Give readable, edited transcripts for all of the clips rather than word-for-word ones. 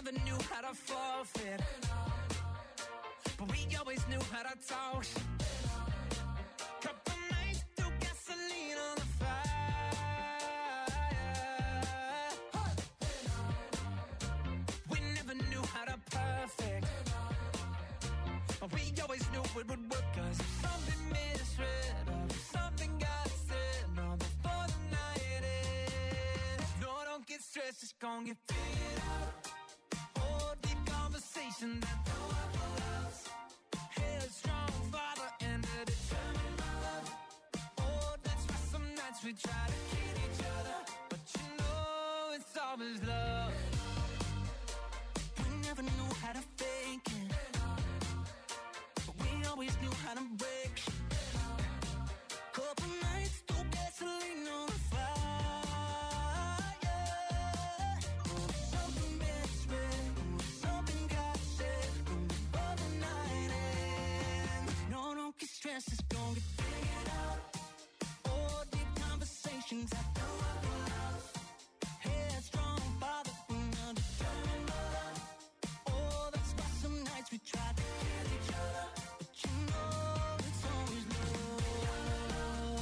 never knew how to forfeit, but we always knew how to talk. Couple nights threw gasoline on the fire. We never knew how to perfect, but we always knew it would work. 'Cause if something misread, or if something got said, no, before the night ends. No, don't get stressed, it's gonna get figured out. Oh, deep conversation that don't have a loss. Headstrong father and a determined mother. Oh, that's why some nights we try to kill each other, but you know it's always love. We never knew how to fake it, but we always knew how to break. Couple nights through gasoline on the fire. Something misread, something got said before the night ends. No, don't get stressed, it's gonna get figured out. Oh, deep conversations I don't have a loss. Headstrong father and a determined mother. Oh, that's why some nights we try to kill each other, but you know it's always love.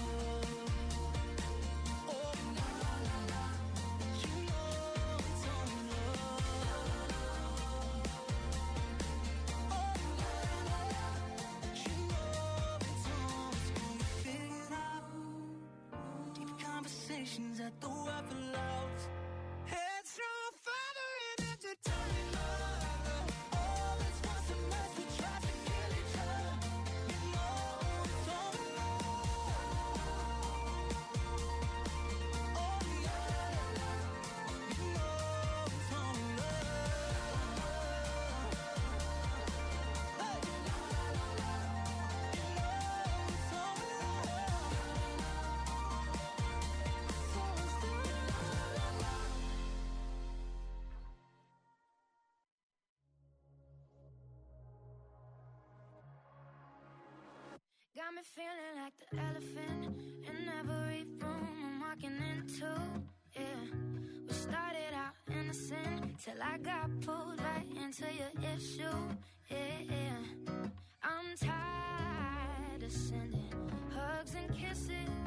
Oh, la la la la, but you know it's always love. Oh, la la la, but you know it's always gonna get figured out. Deep conversations at the weapon loves. Headstrong father and a determined mother. Oh, that's why some nights we try to kill each other. You know it's always love. Oh, yeah, you know it's always love. Hey, la la la la, you know it's always Got me feeling like the elephant in every room I'm walking into. Yeah, we started out innocent till I got pulled right into your issue. Yeah, I'm tired of sending hugs and kisses.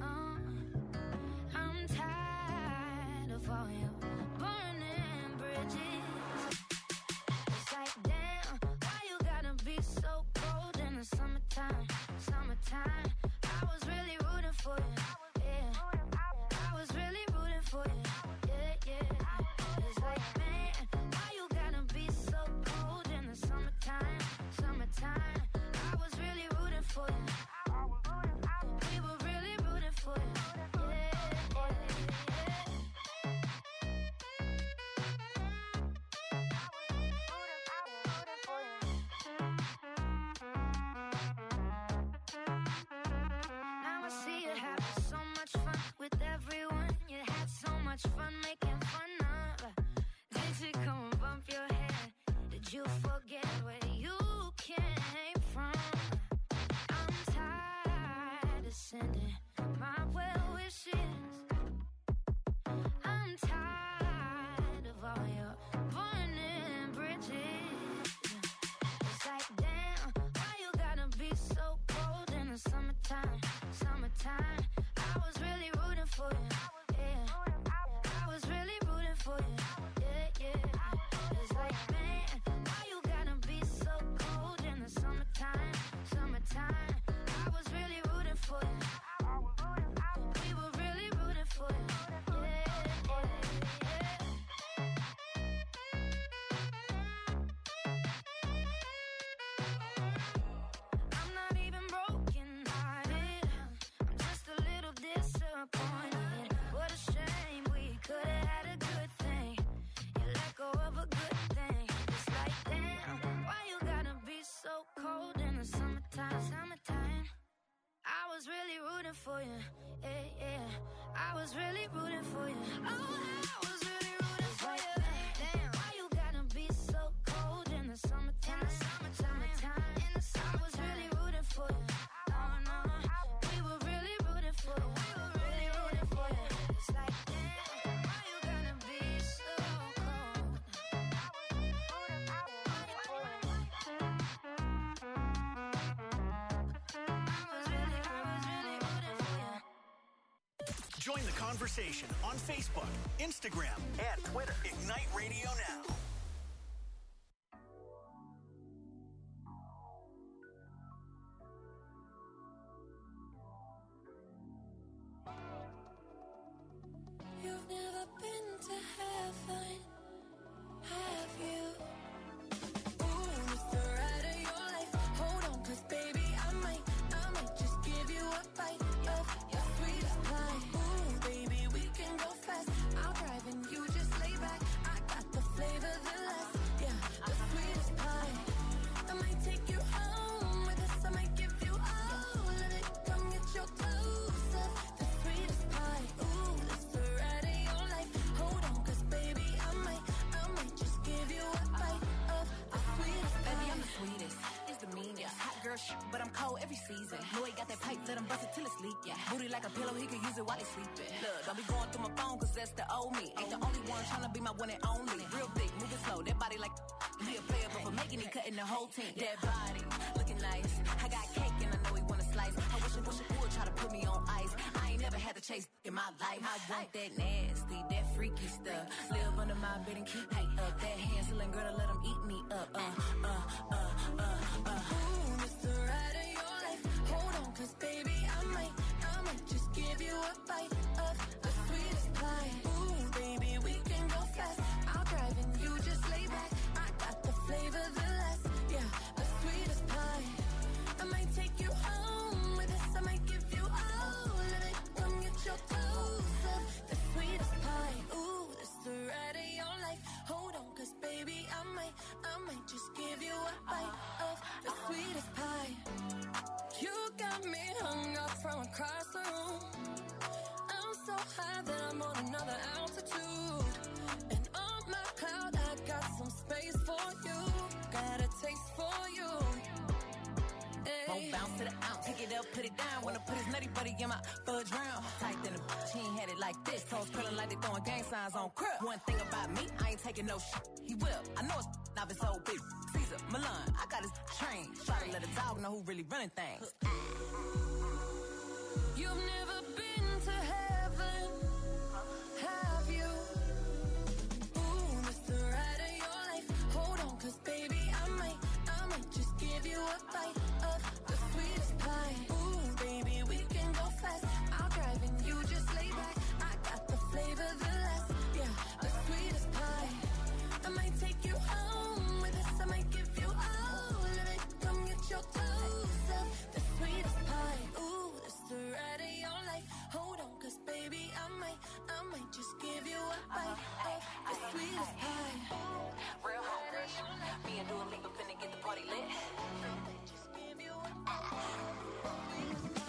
I'm tired of all your burning bridges. It's like, damn, why you gotta be so cold in the summertime? Summertime, I was really rooting for you. Yeah, I was really rooting for you. Yeah, yeah. It's like, man, why you gotta be so cold in the summertime? Summertime, I was really rooting for you. We were really rooting for you. Yeah, Now I see you having so much fun with everyone. You had so much fun making fun of. Did you come and bump your head? Did you forget where you came from? I'm tired of sending my well wishes. I'm tired of all your burning bridges. It's like, damn, why you gotta be so cold in the summertime? Summertime, I was really rooting for you. Yeah, I was really rooting for you. Yeah, yeah. It's like, man, why you gotta be so cold in the summertime? Summertime, I was really rooting for you. We were really rooting for you. Yeah, yeah, yeah. I'm not even broken hearted. I'm just a little disappointed. What a shame, we could have had a good thing. You let go of a good thing. It's like, damn, why you gotta be so cold in the summertime? Summertime, I was really rooting for you. Yeah, yeah, I was really rooting for you. Oh, I was really rooting for you. Damn, why you gotta be so cold in the summertime? Summertime, I was really rooting for you. No, no, we were really rooting for you. We were really rooting for you. It's like, damn, why you gotta be so cold? Join the conversation on Facebook, Instagram, and Twitter. Ignite Radio Now. You've never been to heaven, have you? Ooh, it's the ride of your life. Hold on, 'cause baby, I might just give you a bite of your sweetest pie. Ooh, baby, we can go fast. I'll drive and you just lay back. I got the flavor, the last, yeah, the sweetest pie. I might take you home with us. I might give you all of it. Come get your clothes up, the sweetest pie. Ooh, it's the ride of your life. Hold on, 'cause baby, I might just give you a bite of the sweetest pie. Baby, I'm the sweetest. It's the meanest. Hot girl shit, but I'm cold every season. Know he got that pipe, let him bust it till it's leak, yeah. Booty like a pillow, he could use it while he's sleeping. Look, don't be going through my phone, 'cause that's the old me. Ain't the only one tryna be my one and only. Real big, moving slow, that body like he a player, but for making it, cutting the whole team. That body, looking nice. I got cake and I know he wanna slice. I wish it would try to put me on ice. I ain't never had to chase in my life. I want that nasty, that freaky stuff. Live under my bed and keep me up. That Hansel girl to let him eat me up. Ooh, it's the ride of your life. Hold on, 'cause baby, I might just give you a bite of the sweetest pie. Ooh, baby, we can go fast. I'll drive and you just lay back. I got the flavor, the last, yeah, the sweetest pie. I might take you home with us. I might give you all of it. Come get your clothes up, the sweetest pie. Ooh, it's the ride of your life. Hold on, 'cause baby, I might just give you a bite of the sweetest pie. You got me hung up from across the room. I'm so high that I'm on another altitude. And on my cloud, I got some space for you. Got a taste for you. Won't bounce to the ounce, pick it up, put it down. Wanna put his nutty buddy in my fudge round. Tight than a bitch, he ain't had it like this. Toes curling like they throwing gang signs on crib. One thing about me, I ain't taking no shit. He will, I know it's not his old bitch. Caesar, Milan, I got his train. Try to let a dog know who really running things. You've never been to heaven, have you? Ooh, it's the ride of your life. Hold on, 'cause baby, I might just give you a bite of the sweetest pie. Ooh, baby, we can go fast. I'll drive and you just lay back. I got the flavor, the last, yeah, the sweetest pie. I might take you home with us. I might give you all of it. Come get your clothes up, the sweetest pie. Ooh, it's the ride of your life. Hold on, 'cause baby, I might just give you a bite of the sweetest pie. Real home rush. Me and Dua Lipa finna get the party lit. Just give you a bite of the sweetest pie.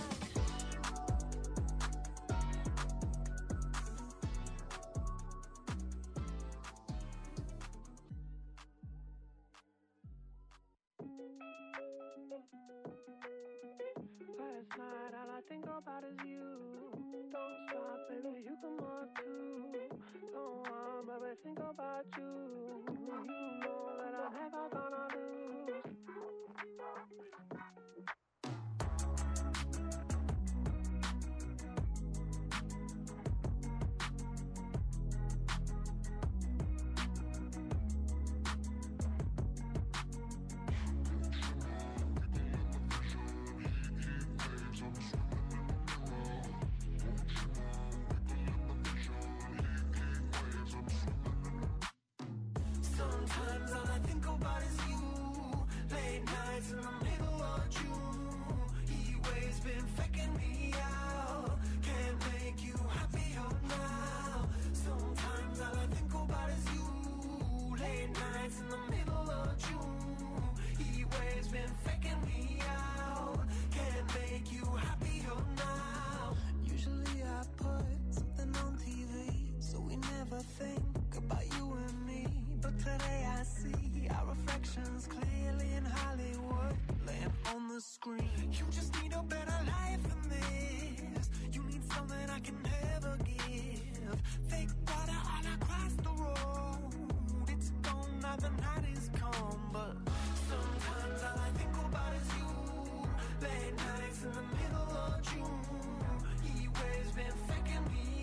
Last night, all I think about is you. Don't stop, baby, you come up too. Don't want, baby, think about you. You know that I'm never gonna lose. Sometimes all I think about is you. Late nights in the middle of June. Heat waves been faking me out. Can't make you happier now. Sometimes all I think about is you. Late nights in the middle of June. Heat waves been faking me out. Can't make you happier now. Usually I put something on TV, so we never think about you and me. But today I see our reflections clearly in Hollywood, laying on the screen. You just need a better life than this. You need something I can never give. Fake water all across the road. It's gone now, the night is come. But sometimes all I think about is you. Late nights in the middle of June. Heat waves been faking me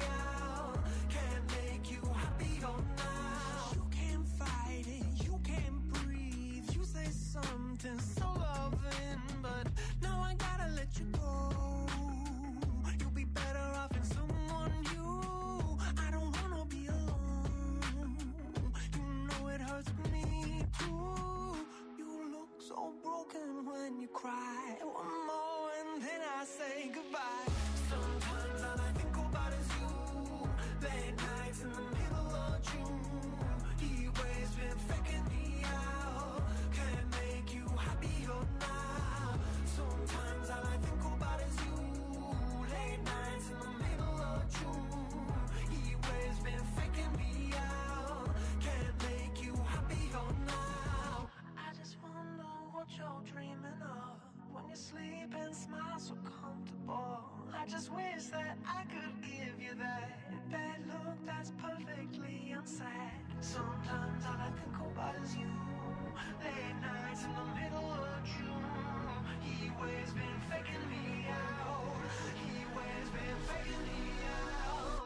cry. One more and then I say goodbye. Sometimes all I think about is you. Late nights in the middle of June. He always been faking me out. Can't make you happier now. Sometimes all I think about is you. Late nights in the middle of June. He always been faking me out. Can't make you happier now. I just wonder what you're dreaming of when you sleep and smile so comfortable. I just wish that I could give you that look that's perfectly unsaid. Sometimes all I think about is you. Late nights in the middle of June. He always been faking me out. He always been faking me out.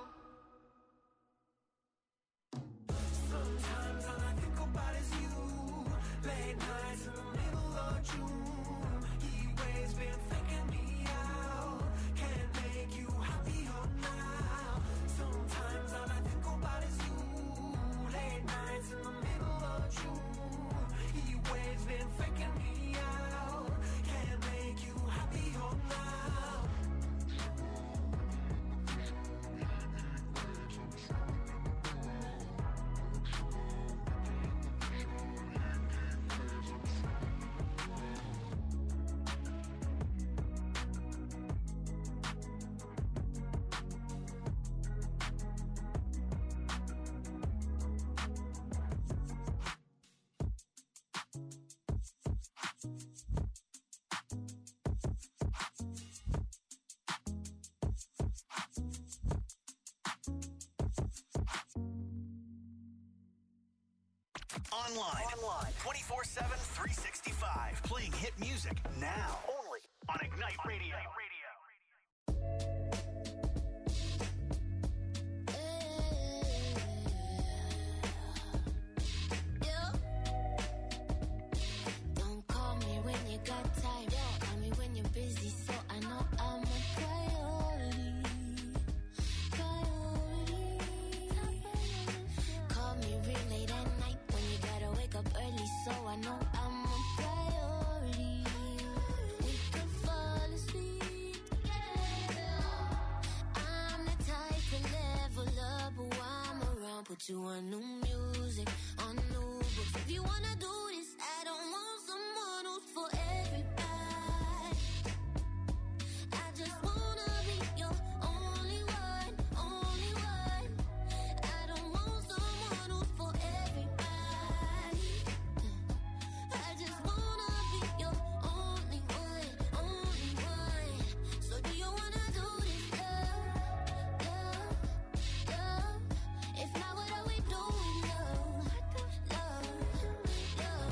Sometimes all I think about is you. Late nights in the middle of June. He always been faking me out. Can't make you happier now. Sometimes all I think about is you. Late nights in the middle of June. He always been faking me out. Can't make you happier now. Online. 24/7, 365. Playing hit music now. Only on Ignite Radio. Don't call me when you got time. Call me when you're busy, so I know I'm a priority. Call me real late at night when you gotta wake up early, so I know I'm a priority. We could fall asleep together. I'm the type to level up while I'm around. Put you on new music, on new books. If you wanna do this, I don't want someone who's for everybody. I just wanna be your only one, only one. I don't want someone who's for everybody. I just wanna be your only one, only one. So do you wanna do this, love? If not, what are we doing, love?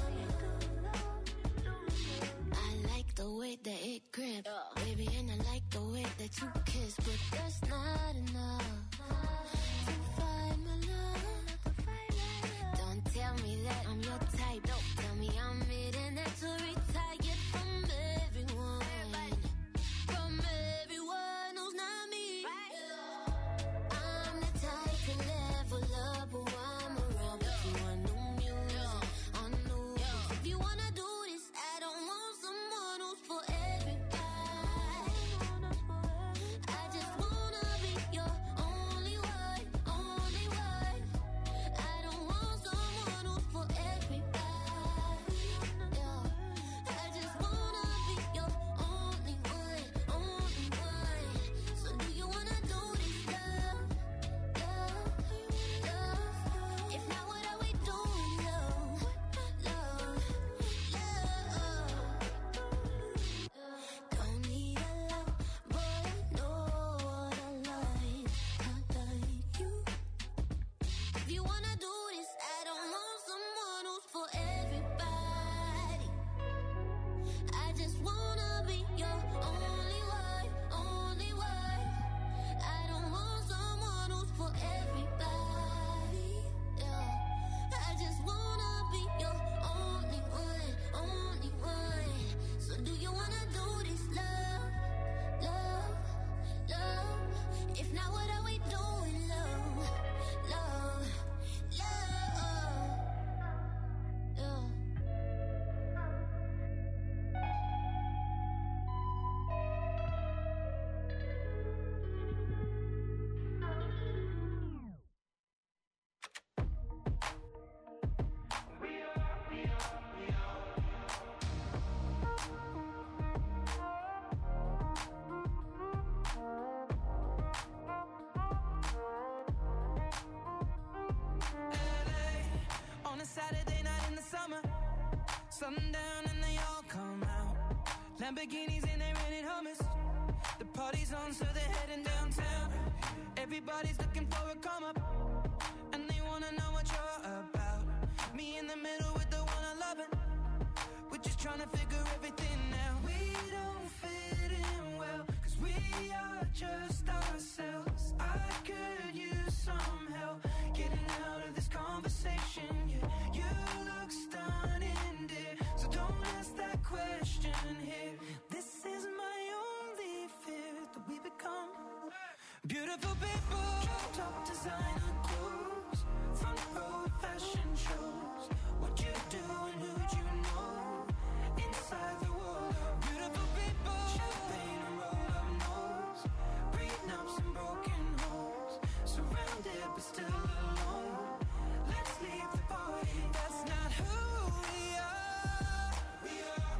Sundown and they all come out. Lamborghinis and they rented hummus. The party's on, so they're heading downtown. Everybody's looking for a come up, and they wanna know what you're about. Me in the middle with the one I love it. We're just trying to figure everything out. We don't fit in well, 'cause we are just ourselves. I could use some help getting out of this conversation. Yeah, you look stunning, dear, so don't ask that question here. This is my only fear, that we become beautiful people. Top designer clothes, front row fashion shows. What you do and who'd you know? Inside the world of beautiful people. Champagne and roll up nose, prenups and broken homes. Surrounded but still alone. Let's leave the party. That's not who we are. We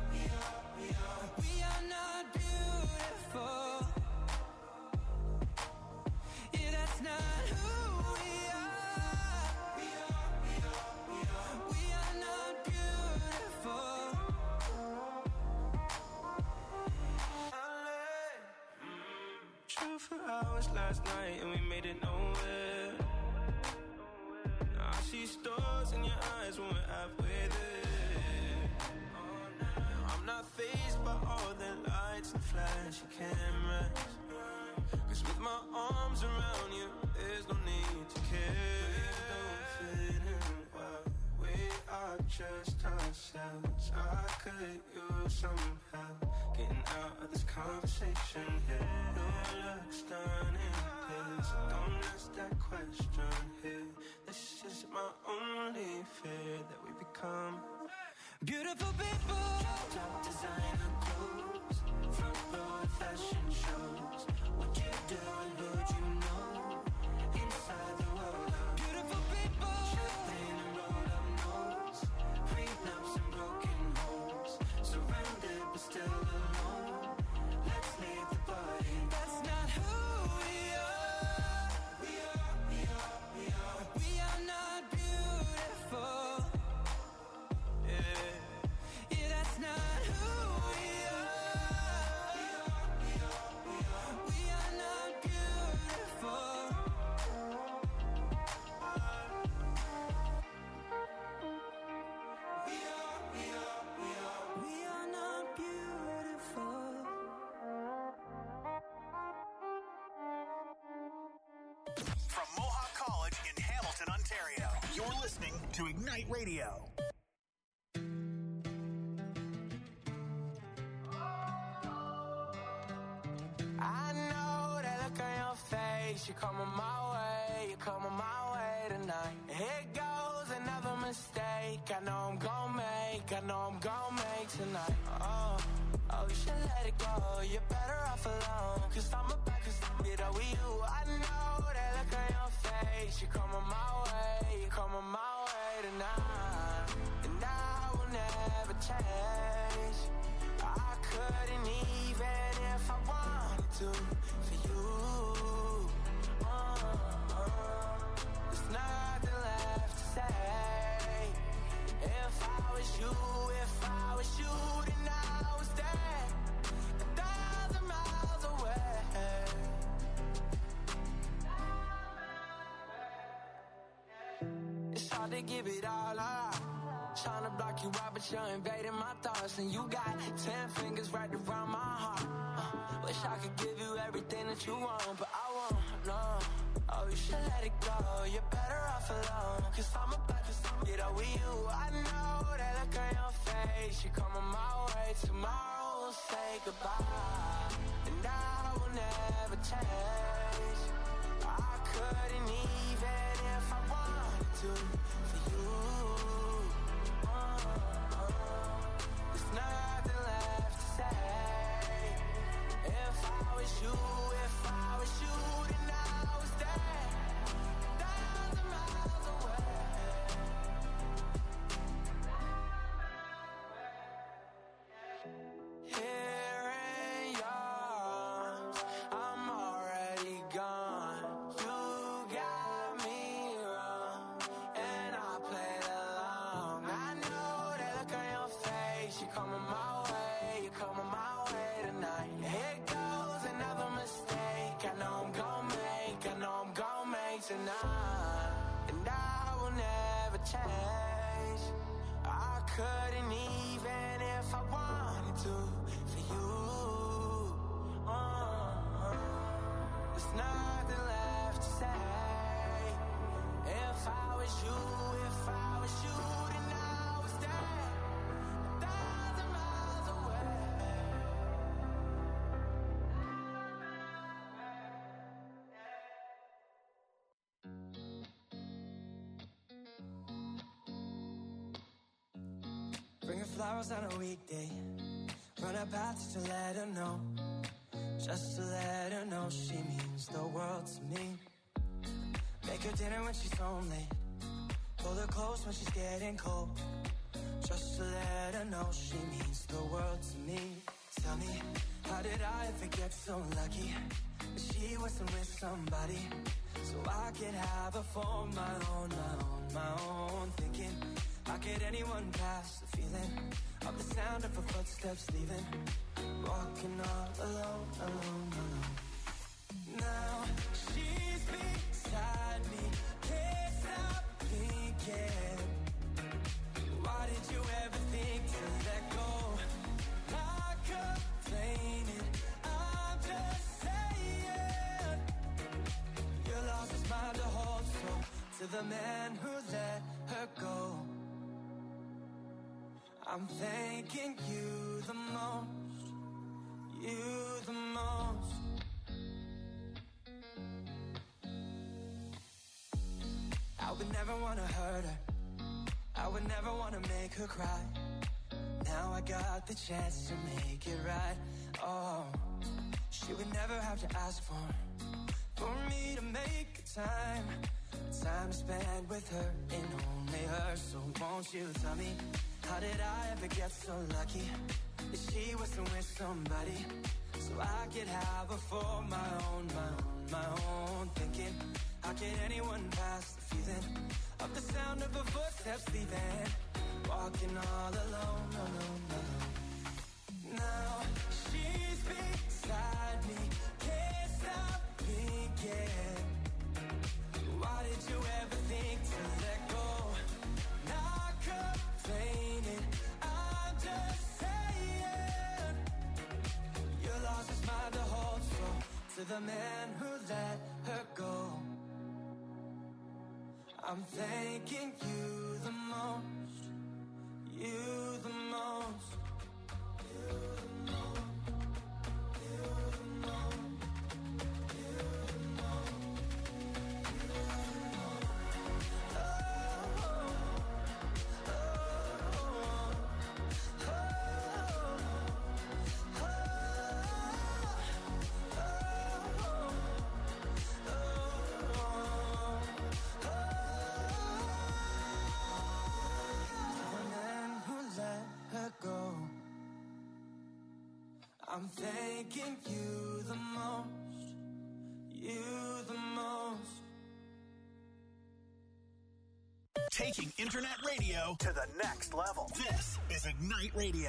are not beautiful. Yeah, that's not who we are. We are not beautiful. Drove for hours last night and we made it nowhere. Now I see stars in your eyes when we're halfway there. I'm not fazed by all the lights and flashy cameras, 'cause with my arms around you, there's no need to care. We don't fit in well, we are just ourselves. I could use some help getting out of this conversation here. You look stunning, please, so don't ask that question here. This is my only fear, that we become beautiful people. Top designer clothes, front row fashion shows. What you do and who'd you know? Inside the world of beautiful people. Champagne and roll up nose, prenups and broken homes. Surrounded but still alone. Let's leave the party. That's not who we are. We are not beautiful. Yeah, that's not who we are. We are not beautiful. We are not beautiful. From Mohawk College in Hamilton, Ontario, you're listening to Ignite Radio. I know that look on your face. You're coming my way, you're coming my way tonight. Here goes another mistake. I know I'm gonna make tonight. Oh, you should let it go. You're better off alone. 'Cause I'm about to get over you. I know that look on your face. You're coming my way, you're coming my way tonight. And I will never change. I couldn't even if I wanted to for you. There's nothing left to say. If I was you, then I was there, 1,000 miles away. It's hard to give it all up. Trying to block you out, but you're invading my thoughts. And you got 10 fingers right around my heart. Wish I could give you everything that you want, but I won't, no. Oh, you should let it go. You're better off alone. 'Cause I'm about to get over you. I know that look on your face. You're coming my way. Tomorrow we'll say goodbye. And I will never change. I couldn't even if I wanted to for you. There's nothing left to say. If I was you, then I was there, 1,000 miles away. Here in your arms, I'm already gone. couldn't even if I wanted to for you. There's nothing left to say. If I was you, then I was dead 1,000 miles away. Bring her flowers on a weekday. Run her path just to let her know. Just to let her know she means the world to me. Make her dinner when she's home late. Pull her close when she's getting cold. Just to let her know she means the world to me. Tell me, how did I ever get so lucky that she wasn't with somebody so I could have her for my own, my own. Thinking, how could anyone pass the feeling of the sound of her footsteps leaving? Walking all alone, alone, alone. Now she's beside me, can't stop thinking. Why did you ever think to let go? Not complaining, I'm just saying. Your loss is mine to hold, so to the man who let her go, I'm thanking you the most, you the most. I would never want to hurt her, I would never want to make her cry. Now I got the chance to make it right. Oh, she would never have to ask for me to make time to spend with her and only her. So won't you tell me, how did I ever get so lucky that she wasn't with somebody so I could have her for my own, my own. Thinking, how could anyone pass the feeling of the sound of her footsteps leaving? Walking all alone, alone, alone. Now she's beside me, can't stop thinking. Why did you ever think to let go? Not complaining, I'm just saying. Your loss is mine to hold, so to the man who let her go, I'm thanking you the most, you the most, you the most, you the most, you the most, you the most. Oh, oh, oh, oh, I'm thanking you the most, you the most. Taking internet radio to the next level. This is Ignite Radio.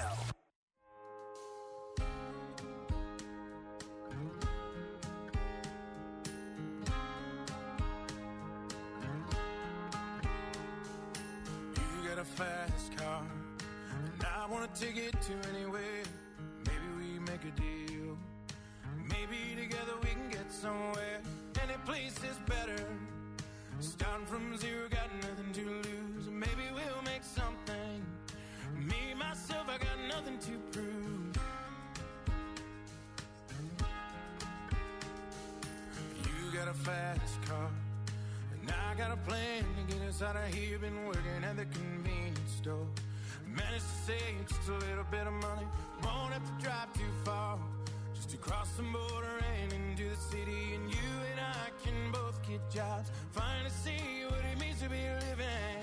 You got a fast car, and I want to take it to anywhere. Maybe we make a deal. Maybe together we can get somewhere. Any place is better. Starting from zero, got nothing to lose. Maybe we'll make something. Me, myself, I got nothing to prove. You got a fast car, and I got a plan to get us out of here. Been working at the convenience store. Managed to save just a little bit of money. Won't have to drive too far, just to cross the border and into the city. And you and I can both get jobs, finally see what it means to be living.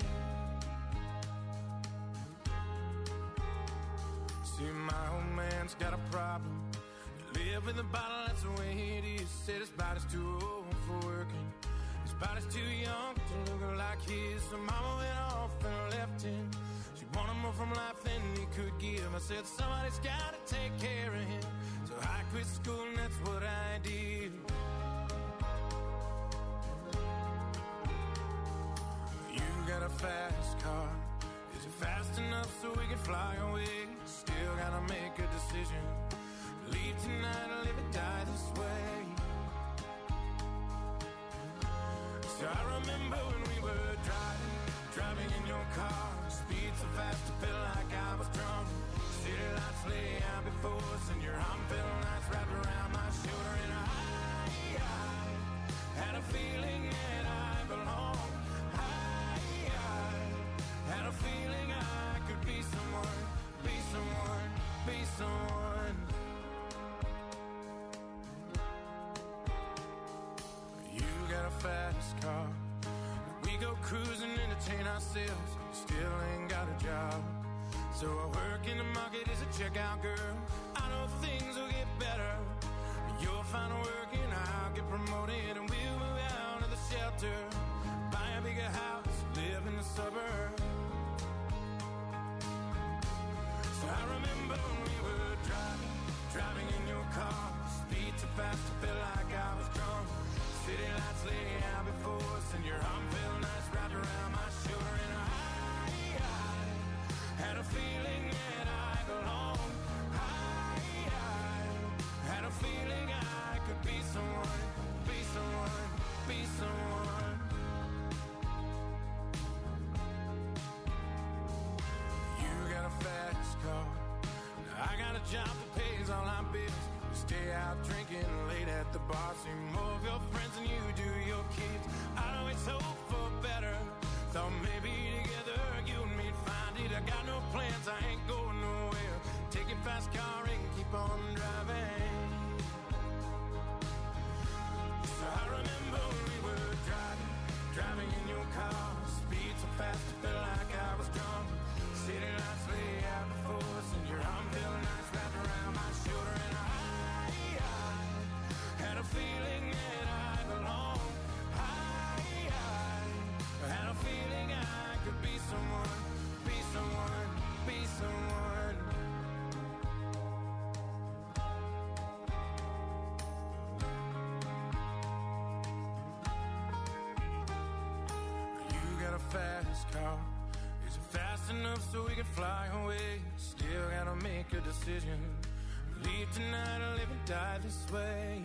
See, my old man's got a problem. You live in the bottle, that's the way it is. Said his body's too old for working, his body's too young to look like his. So mama went off and left him. She wanted more from life than he could give. I said somebody's gotta take care of him, so I quit school and that's what I did. You got a fast car, is it fast enough so we can fly away. Still gotta make a decision. Leave tonight or live or die this way. So I remember when we were driving in your car. Speed so fast I felt like I was drunk. City lights lay out before us, and your arm felt nice wrapped around my shoulder. And I had a feeling that I belonged. I had a feeling I could be someone, be someone, be someone. You got a fast car. We go cruising, entertain ourselves. Still ain't got a job. So I work in the market as a checkout girl. I know things will get better. You'll find work and I'll get promoted, and we'll move out of the shelter, buy a bigger house, live in the suburbs. So I remember when we were driving in your car. Speed too fast, I felt like I was drunk. City lights lay out before us, and your arm felt nice wrapped around my shoulder. And I had a feeling that I belonged. I had a feeling I could be someone, be someone, be someone. You got a fast car. I got a job that pays all our bills. We stay out drinking late at the bar. See more of your friends than you do your kids. I know it's hope for better. Thought maybe together you and me'd find it. I got no plans, I ain't going nowhere. Take your fast car and keep on driving. So I remember when we were driving in your car. Speed so fast I felt like I was drunk. City lights lay out before us, and your arm felt nice wrapped around my shoulder. And I had a feeling that I belonged. I had a feeling I could be someone, be someone, be someone. You got a fast car. Is it fast enough so we can fly away? Still gotta make a decision. Leave tonight or live and die this way.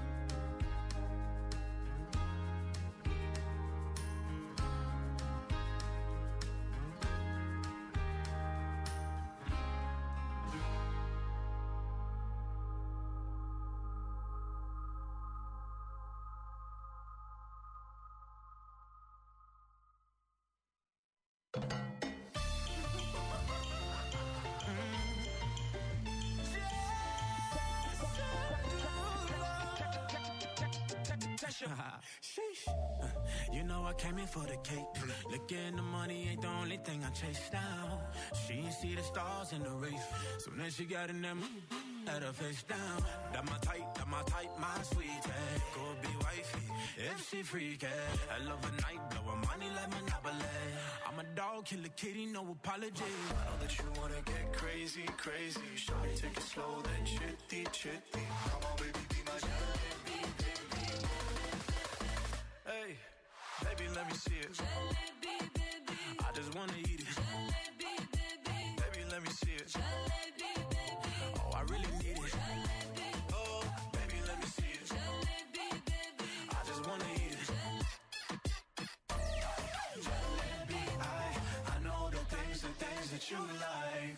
Sheesh. You know I came in for the cake. Looking the money ain't the only thing I chase down. She ain't see the stars in the race. Soon as she got in them, had her face down. That my type, my sweetie. Go be wifey, if she freaky. I love a night, blowin' money like Monopoly. I'm a dog, kill a kitty, no apology. I know that you wanna get crazy, crazy. Shawty, take it slow, then chitty, chitty. Come on, baby, be my jalebi, baby. Hey, baby, let me see it. Jalebi, baby. I just wanna eat it. Jalebi, baby. Baby, let me see it. Jalebi, baby. Oh, I really need it. Jalebi, Oh, baby, let me see it. jalebi, baby. I just wanna eat it. Jalebi, I know the things that you like.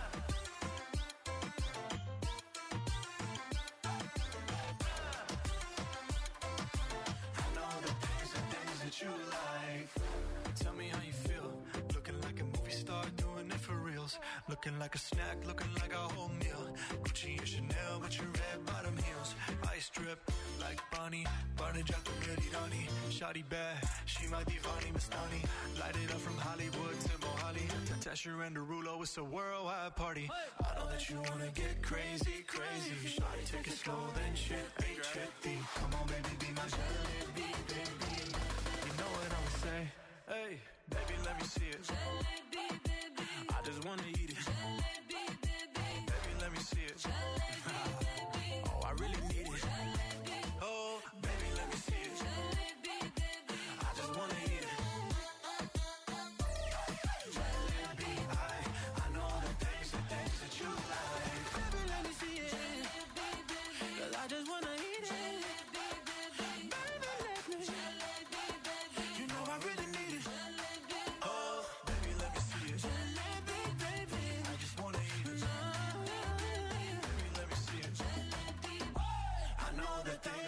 I know the things that you like. Tell me how you feel. Looking like a movie star, doing it for reals. Looking like a snack, looking like a whole meal. Gucci and Chanel with your red bottom heels. Ice drip like Bonnie, Barney Jack the Ready Donnie. Shawty bad, she my divani Mastani. Light it up from Hollywood to Mohali. Tasher and Derulo, it's a worldwide party. I know that you wanna get crazy, crazy. Shawty, take it slow, then chitty, chitty. Come on, baby, be my jalebi, baby. You know what I'ma say? Hey, baby, let me see it. Jalebi, baby. I just wanna eat it. Jalebi, baby. Baby, let me see it. Oh, I really need it. Oh, baby, let me see it. I just wanna eat it. Jalebi, I know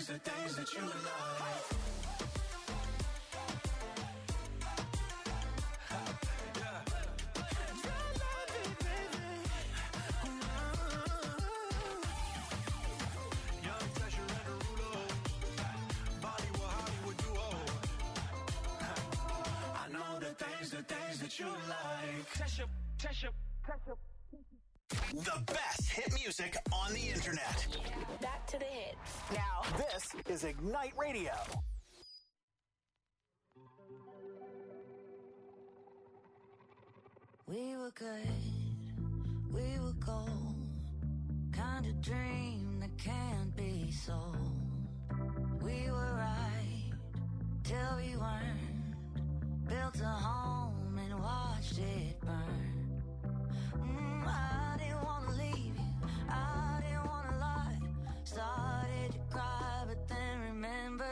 the things that you like. You like. The best hit music on the internet. Back to the hits. Now, this is Ignite Radio. We were good, we were gold. Kind of dream that can't be sold. We were right till we weren't. Built a home and watched it burn. I didn't want to leave you, I didn't want to lie. Started to cry, but then remembered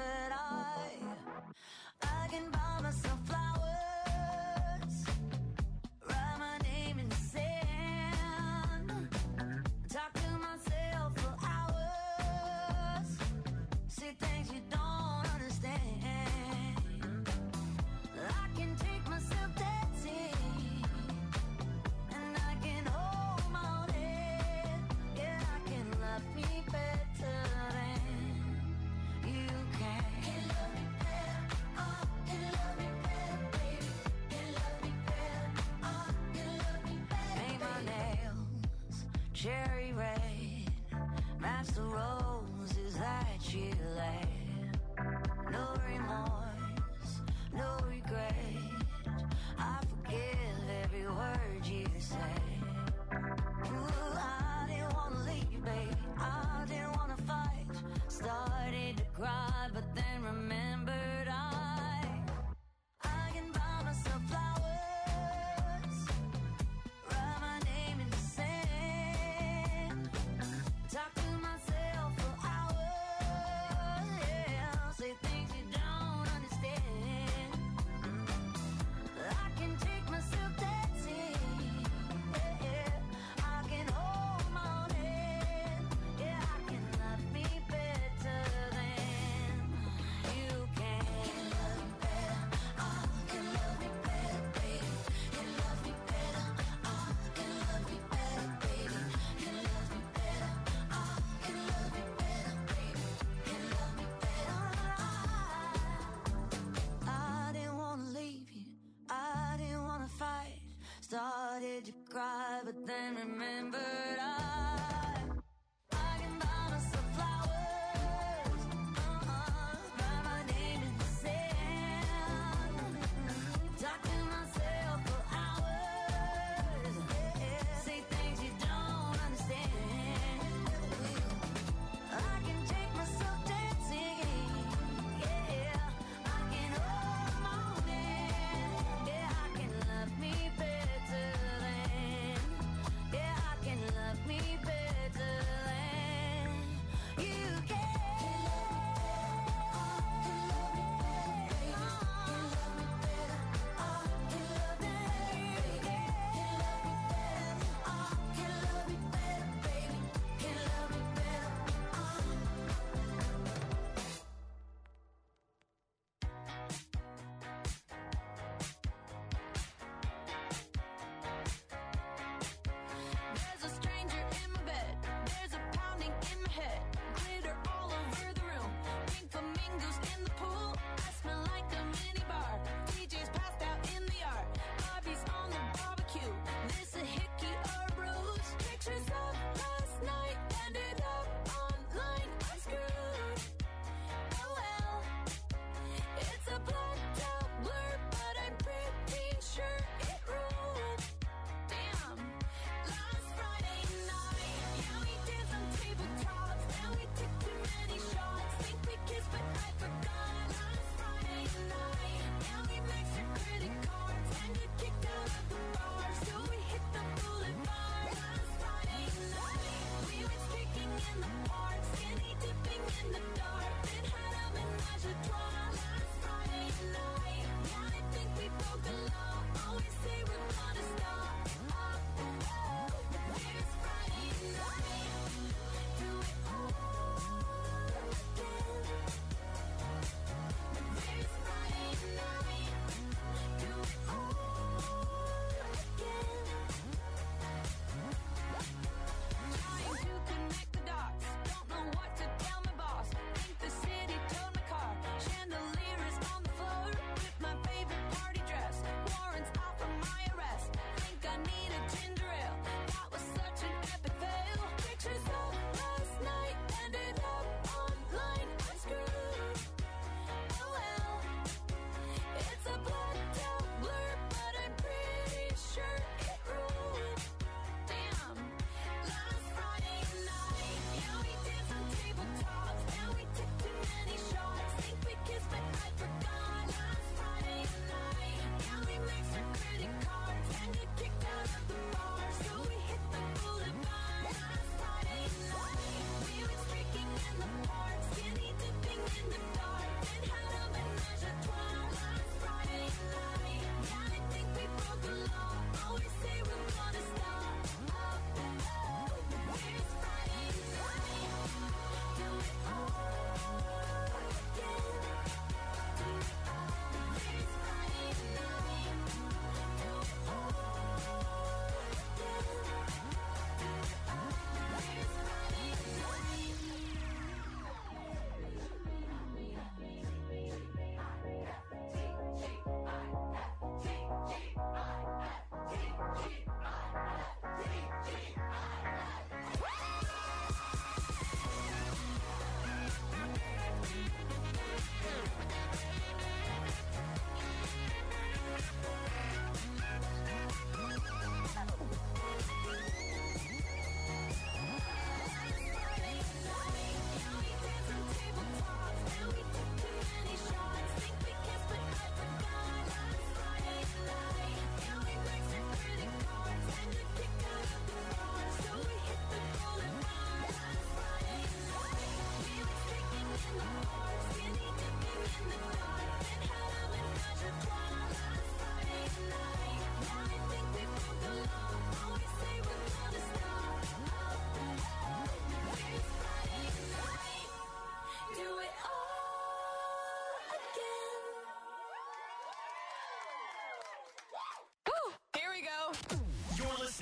I can buy myself flowers, write my name in the sand, talk to myself for hours, see things you don't understand. I can take myself dancing, and I can hold my own head. Yeah, I can love me better than you can. Can love me better, can love me better, baby. Can love me better, can love me better. Paint my nails cherry red, match the roses that you laid. No remorse, no regret. I forgive every word you say. Ooh, I didn't want to leave, baby. I didn't want to fight. Started to cry, but then remembered I can buy myself flowers, write my name in the sand, talk to myself for hours.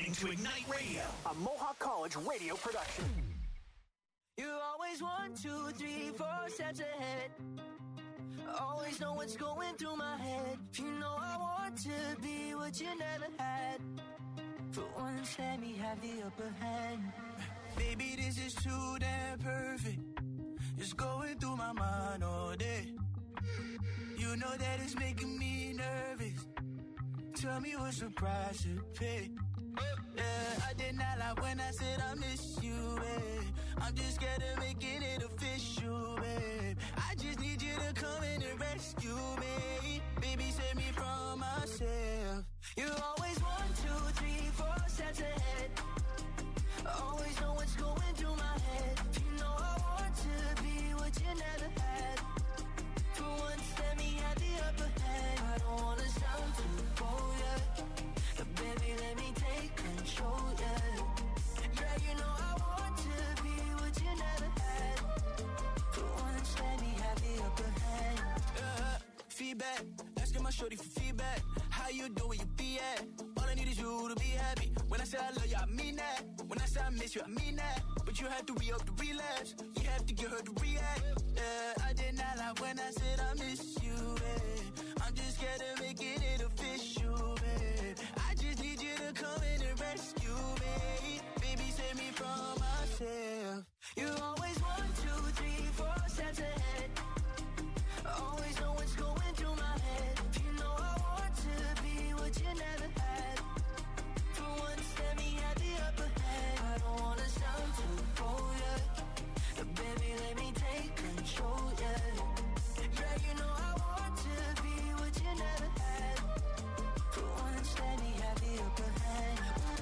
listening to Ignite Radio, a Mohawk College radio production. You always 1, 2, 3, 4 steps ahead. Always know what's going through my head. You know I want to be what you never had. For once, let me have the upper hand. Baby, this is too damn perfect. It's going through my mind all day. You know that it's making me nervous. Tell me what's the price to pay. Yeah, I did not lie when I said I miss you, babe. I'm just scared of making it official, babe. I just need you to come in and rescue me. Baby, save me from myself. You always 1, 2, 3, 4 steps ahead. Always know what's going through my head. You know I want to be what you never had. For once, let me have the upper hand. I don't wanna sound too bold, yeah. But baby, let me take control, yeah. Yeah, you know I want to be what you never had. For once, let me have the upper hand. Feedback, asking my shorty for feedback. How you doing, you be at? All I need is you to be happy. When I say I love you, I mean that. When I say I miss you, I mean that. But you have to re-up the relapse. You have to get her to react. Yeah, I did not lie when I said I miss you, babe. I'm just scared of making it official, babe. I just need you to come in and rescue me. Baby, save me from myself. You always 1, 2, 3, 4 steps ahead. Always know what's going through my head. You know I want to be what you never had. For once, let me have the upper hand. I don't wanna sound too bold, yeah. But baby, let me take control, yeah. Yeah, you know I want to be what you never had. For once, let me have the upper hand.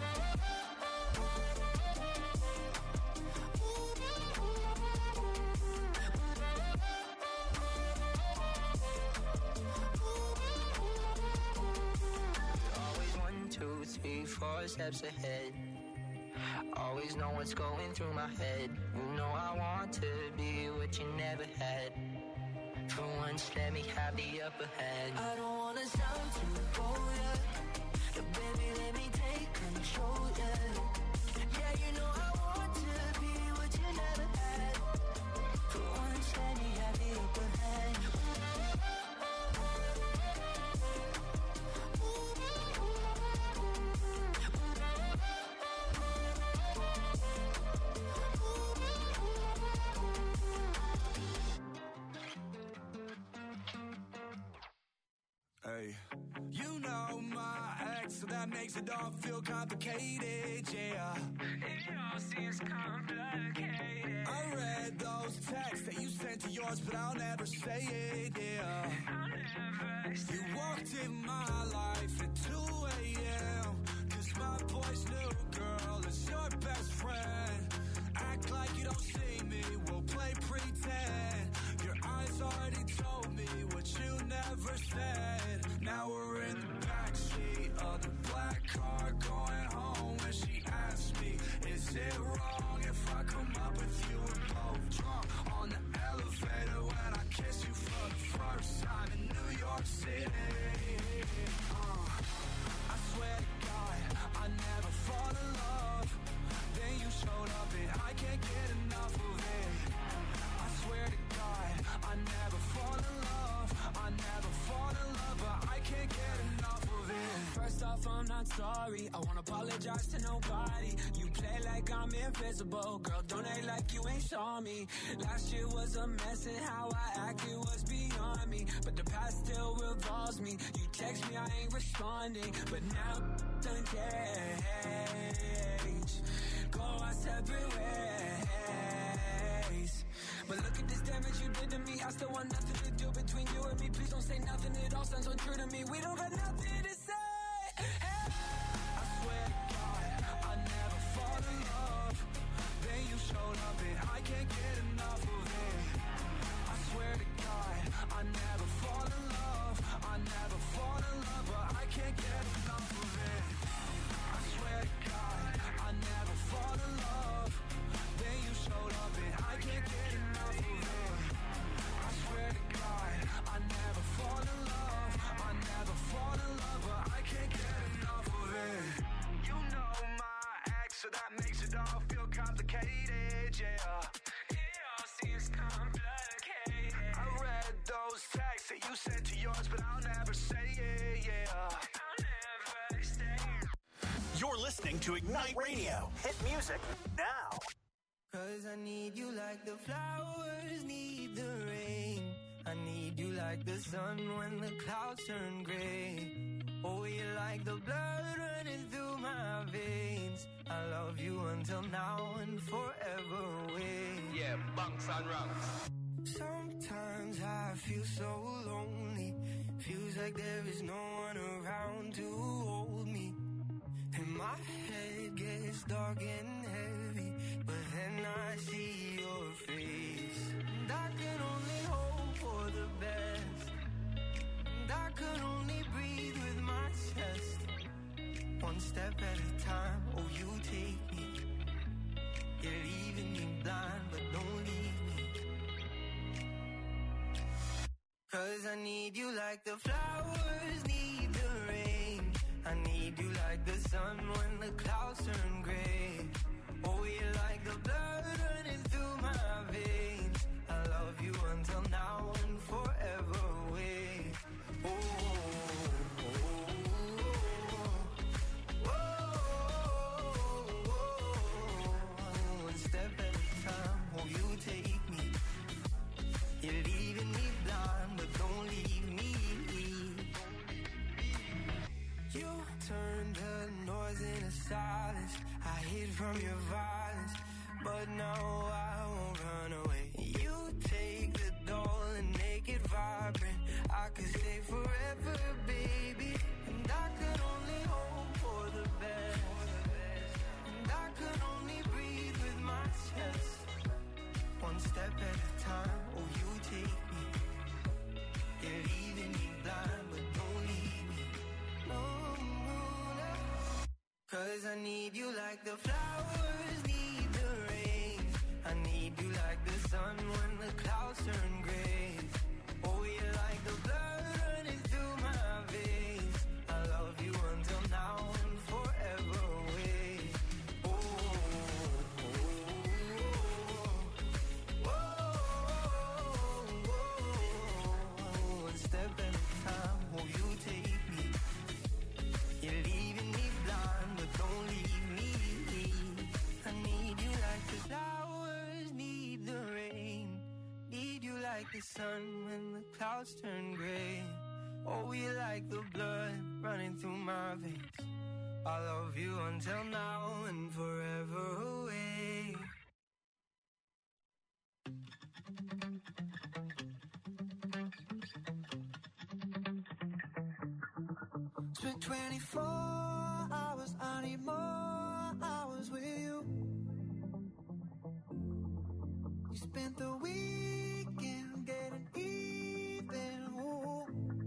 Always 1, 2, 3, 4 steps ahead. Always know what's going through my head. You know I want to be what you never had. For once, let me have the upper hand. I don't wanna sound too bold, yeah. But baby, let me take control, yeah. Yeah, you know I want to be what you never had. For once, let me have the upper hand. Hey, you know my ex, so that makes it all feel complicated, yeah. It all seems complicated. I read those texts that you sent to yours, but I'll never say it, yeah. I'll never say it. You walked in my life at 2 a.m. Cause my boy's new girl is your best friend. Act like you don't see me, we'll play pretend. Your eyes already told me what you never said. Now we're in the backseat of the black car going home. When she asked me, is it wrong if I come up with you? We're both drunk on the elevator when I kiss you for the first time in New York City. I swear to God, I never fall in love. Then you showed up and I can't get enough of it. I swear to God, I never fall in love. I never fall in love, but I can't get enough of it. First off, I'm not sorry. I won't apologize to nobody. You play like I'm invisible. Girl, don't act like you ain't saw me. Last year was a mess and how I acted was beyond me. But the past still revolves me. You text me, I ain't responding. But now done change. Go our separate ways. But look at this damage you did to me. I still want nothing to do between you and me. Please don't say nothing, it all sounds untrue to me. We don't got nothing to say. Hey. I swear to God, I never fall in love. Then you showed up and I can't get enough of it. I swear to God, I never fall in love. I never fall in love, but I can't get enough of it. I swear to God, I never fall in love. Then you showed up and I can't get enough of it. I swear to God, I never fall in love. I never fall said to yours, but I'll never say it, yeah. I'll never stay. You're listening to Ignite Radio. Hit music now. 'Cause I need you like the flowers need the rain. I need you like the sun when the clouds turn gray. Oh, you're like the blood running through my veins. I love you until now and forever away. Yeah, bunks and rungs. Sometimes I feel so lonely. Feels like there is no one around to hold me. And my head gets dark and heavy, but then I see your face. And I can only hope for the best. And I can only breathe with my chest. One step at a time, oh you take me. You're leaving me blind, but don't leave me. 'Cause I need you like the flowers need the rain. I need you like the sun when the clouds turn gray. Oh, you're like the blood running through my veins. I love you until now and forever away. Oh, oh, oh, oh, oh. One step at a time, oh, you take me. You're leaving me blind, but don't leave me. You turn the noise into silence. I hid from your violence, but now I won't run away. You take the doll and make it vibrant. I could stay forever, baby. And I could only hope for the best. And I could only breathe with my chest. One step at a time, oh you take me. You're leaving me blind, but don't leave me. No, no, no. 'Cause I need you like the flowers need the rain. I need you like the sun when the clouds turn gray. Oh, you're like the blood running through my veins. I love you until now and forever away. Oh, oh, oh, oh, oh. One step at a time, oh, you take me. You're leaving me blind, but don't leave me. I need you like the flowers need the rain. Need you like the sun when the clouds turn gray. Oh, you like the blood running through my veins. I love you until now and forever away. Spent 24 hours, I need more hours with you. You spent the weekend getting even, ooh.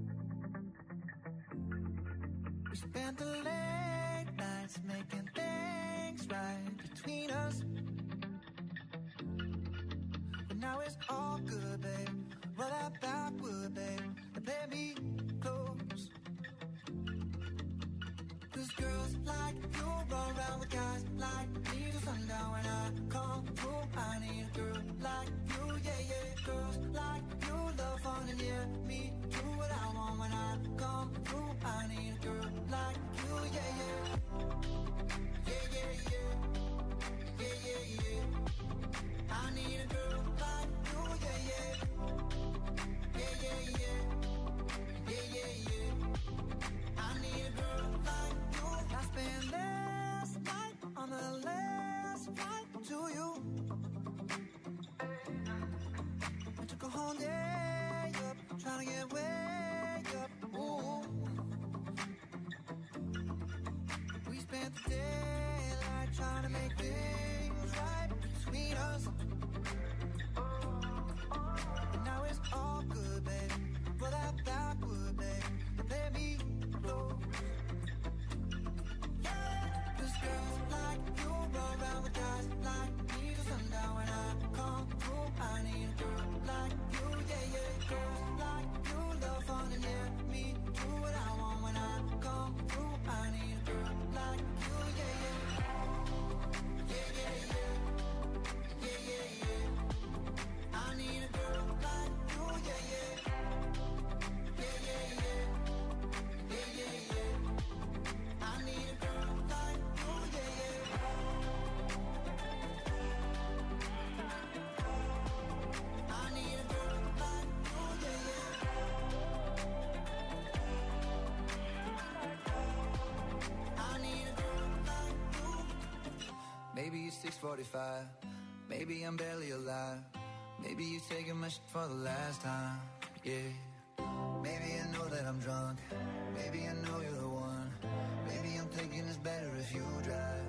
We spent the late nights making things right between us. But now it's all good, babe. Roll that backward, babe, and play me close. 'Cause girls like you run around with guys like me till sundown. When I come through, I need a girl like you, yeah, yeah. Girls like you love fun and yeah, me do what I want. When I come through, I need a girl like you, yeah, yeah. Yeah, yeah, yeah. Yeah, yeah, yeah. I need a girl like you, yeah, yeah. Yeah, yeah, yeah. Yeah, yeah, yeah. I need a girl like you. I spent last night on the last flight to you. I took a whole day up, trying to get way up. Ooh. We spent the daylight trying to make things right between us. And now it's all good, babe. Roll that backward, babe, and play me close. Yeah, 'cause girls like you run around with guys like me till sundown. When I come through, I need a girl like you, yeah, yeah. Girls like you love fun and yeah, me do what I want. When I come through, I need a girl like you, yeah, yeah. Yeah, yeah, 6:45. Maybe I'm barely alive. Maybe you taking my shit for the last time. Yeah. Maybe I know that I'm drunk. Maybe I know you're the one. Maybe I'm thinking it's better if you drive.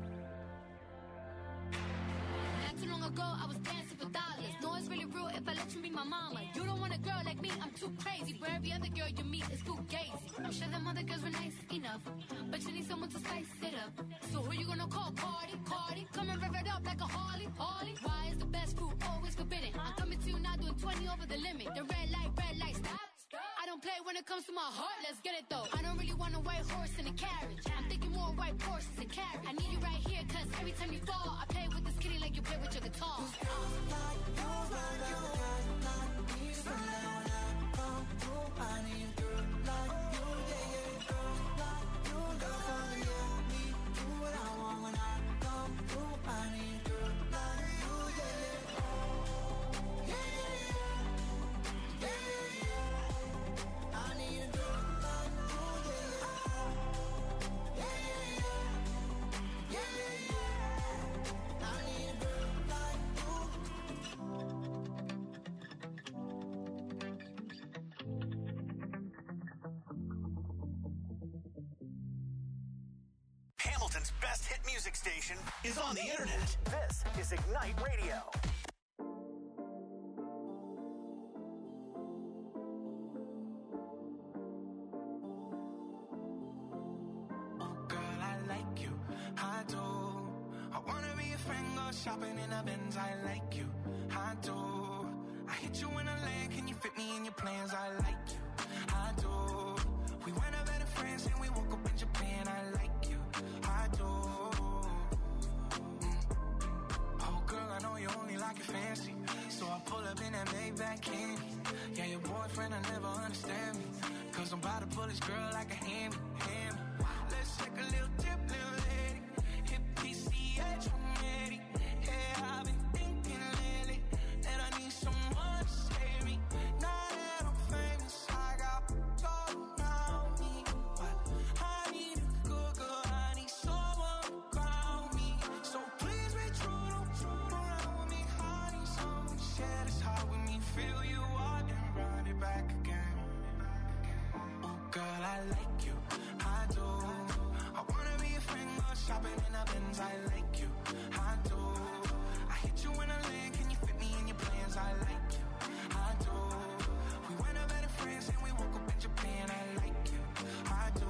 Not too long ago, I was dancing for dollars. No, it's really real if I let you be my mama. You don't want a girl like me, I'm too crazy. Where every other girl you meet is too gazy. I'm sure them other girls were nice enough, but you need someone to spice it up. So who you gonna call? Cardi, Cardi. Come and rev it up like a Harley, Harley. Why is the best food always forbidden? I'm coming to you now doing 20 over the limit. The red light, stop. I don't play when it comes to my heart, let's get it though. I don't really want a white horse in a carriage. I'm thinking more white horses and carriage. I need you right here, cause every time you fall, I play with this kitty like you play with your guitar. I need a girl like you, yeah, yeah. Girls like you, girl for me, yeah. Me, do what I want when I come through. I need a girl like you, yeah, yeah. Yeah, yeah, yeah. Yeah, yeah, yeah. I need a girl like you, yeah, yeah. Yeah, yeah, yeah. Yeah, yeah, yeah. I need a girl like you. Hamilton's best hit music station is on the internet. This is Ignite Radio. Girl, I like you, I do. I wanna be a friend, go shopping in a Benz. I like you, I do. I hit you in a land, can you fit me in your plans? I like you, I do. We went out better friends and we woke up in Japan. I like you, I do. Oh girl, I know you only like it fancy, so I pull up in that Maybach candy. Yeah, your boyfriend will never understand me, cause I'm about to pull this girl like a hand. Let's take a little dip, little lady. Hit PCH, I'm ready. Yeah, I've been thinking lately that I need someone to save me. Now that I'm famous, I got gold around me, but I need a good girl. I need someone to ground me. So please be true, don't around with me. I need someone to share this heart with me. Feel you out and run it back again. Oh girl, I like you, I do. I wanna be a friend, go shopping in a Benz. I like you, I do. I hit you in a lane, can you fit me in your plans? I like you, I do. We went out better friends and we woke up in Japan. I like you, I do.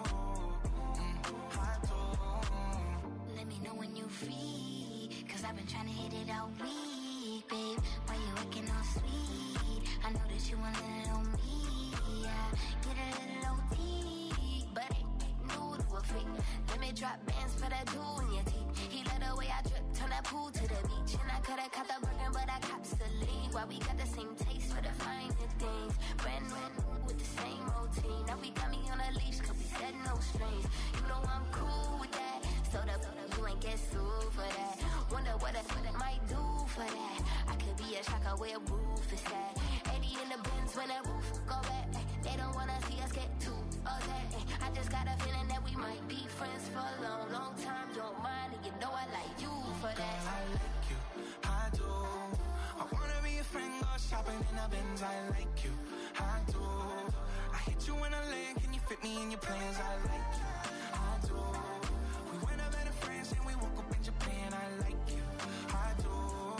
I do. Let me know when you free, cause I've been trying to hit it all week, babe. Why you acting all sweet? I know that you want a little on me, yeah. Get a little OT, but ain't new to a freak. Let me drop bands for that jewel in your teeth. He let the way I drip, turn that pool to the beach. And I could've caught the Birkin, but I cops the lead. Why we got the same taste for the finer things. Brand new with the same routine. Now we got me on a leash, cause we said no strings. You know I'm cool with that. So you ain't get sued for that. Wonder what it might do for that. I could be a shocker where a roof is at. 80 in the Benz when that roof go back. They don't wanna see us get too upset. I just got a feeling that we might be friends for a long, long time. Don't mind, and you know I like you for that. Girl, I like you, I do. I wanna be a friend, go shopping in a Benz. I like you, I do. I hit you in a lane, can you fit me in your plans? I like you, I do. We went out better friends and we woke up in Japan. I like you, I do.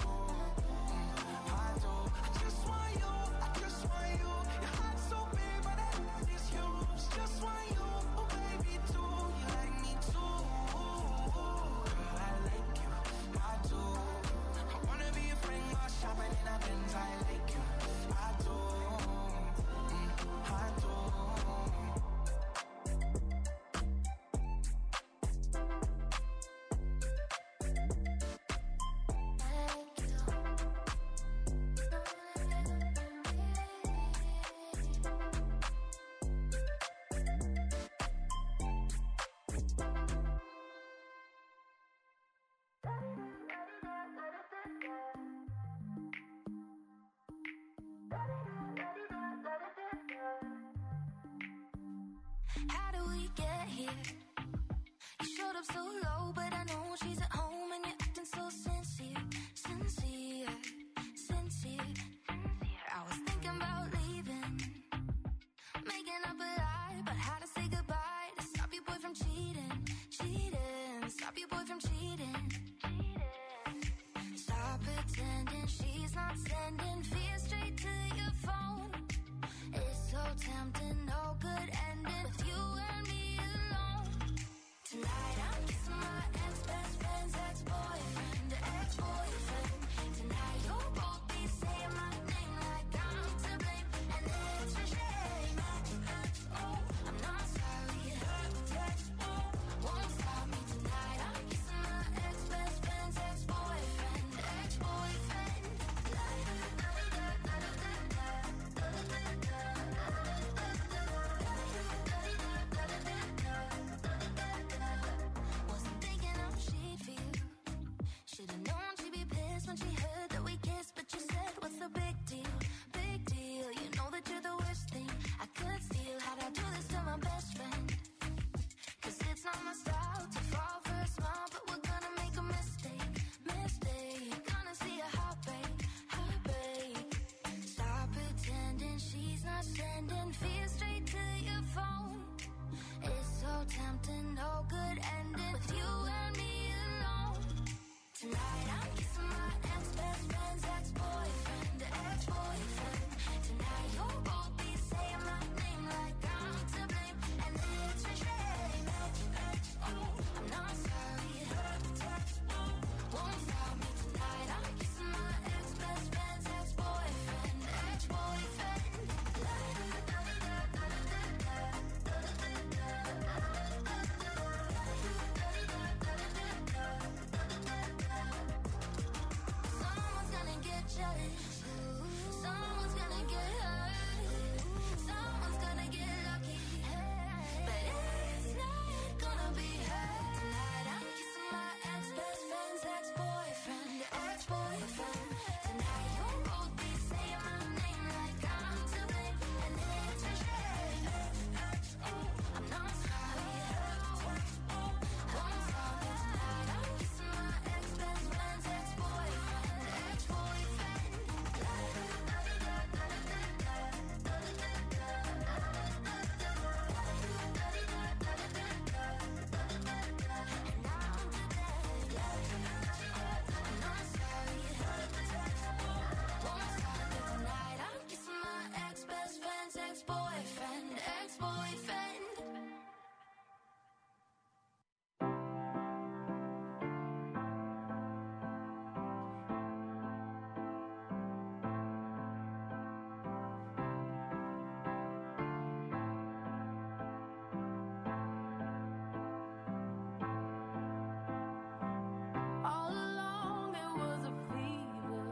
I do. I just want you, I just want you. Your heart's so big, but that is huge. Just want you, oh baby, too. You like me too. Girl, I like you, I do. I wanna be a friend, go shopping in a Benz. I like you, I do. I do. How do we get here? You showed up so low, but I know she's at home and you're acting making up a lie about how to say goodbye to stop your boy from cheating, cheating. Stop your boy from cheating. Stop pretending she's not sending fear straight to your phone. It's so tempting, no good ending with you and me alone. Tonight I'm kissing my ex-best friend's ex-boyfriend, ex-boyfriend. Tonight you'll both be saying my name like I'm to blame, and it's a shame. I'm not sorry, won't stop me tonight. I'm kissing my ex-best friend's ex-boyfriend, ex-boyfriend. Wasn't thinking how she'd feel. Should've known she'd be pissed when she heard that we kissed, but you said, what's the big deal? Big deal. You know that you're the worst thing I could steal. How'd I do this to my best friend? 'Cause it's not my style to fall for a smile, but we're gonna make a mistake, mistake. Gonna see a heartbreak, heartbreak. Stop pretending she's not sending fear straight to your phone. It's so tempting, no good ending with you and me alone. Tonight I'm kissing my ex-best friend's ex-boyfriend, ex-boyfriend. Tonight you'll both be saying my name like I'm to blame, and it's a shame. I'm not sorry, won't stop me tonight. I'm kissing my ex-best friend's ex-boyfriend, ex-boyfriend. Someone's gonna get jealous, someone's gonna get hurt, someone's gonna get lucky, but it's not gonna be her. Tonight I'm kissing my ex-best friend's ex-boyfriend, ex-boyfriend. Tonight you'll both be saying my name like I'm to blame, and it's a shame. I'm not sorry, won't stop me tonight. I'm kissing my ex-best friend's ex-boyfriend, ex-boyfriend. I'm not sorry, won't stop me tonight. I'm kissing my ex-best friend's ex-boyfriend, ex-boyfriend. All along there was a fever,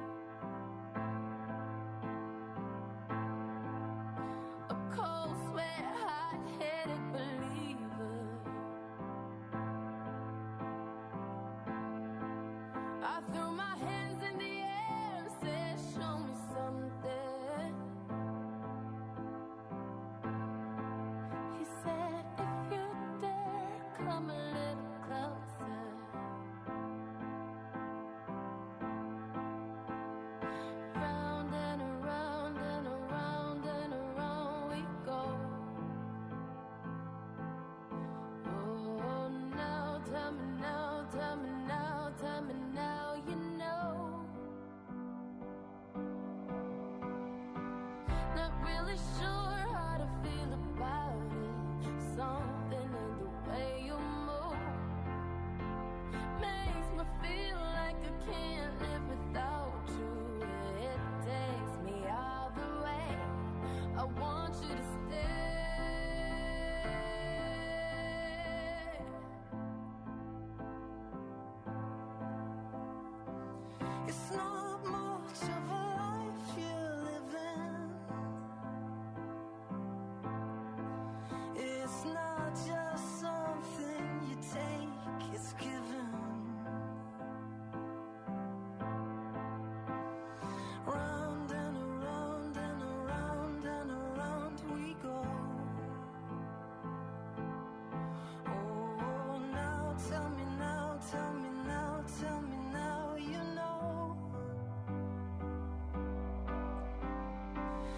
a cold sweat, hot-headed believer. I threw my hands in the air and said, show me something. He said, if you dare, come a little closer. Round and around and around and around we go. Oh, now tell me now, tell me now, tell me now, you know. Not really sure how to feel about it. Something in the way you move makes me feel like I can't live without you. It takes me all the way. I want you to stay.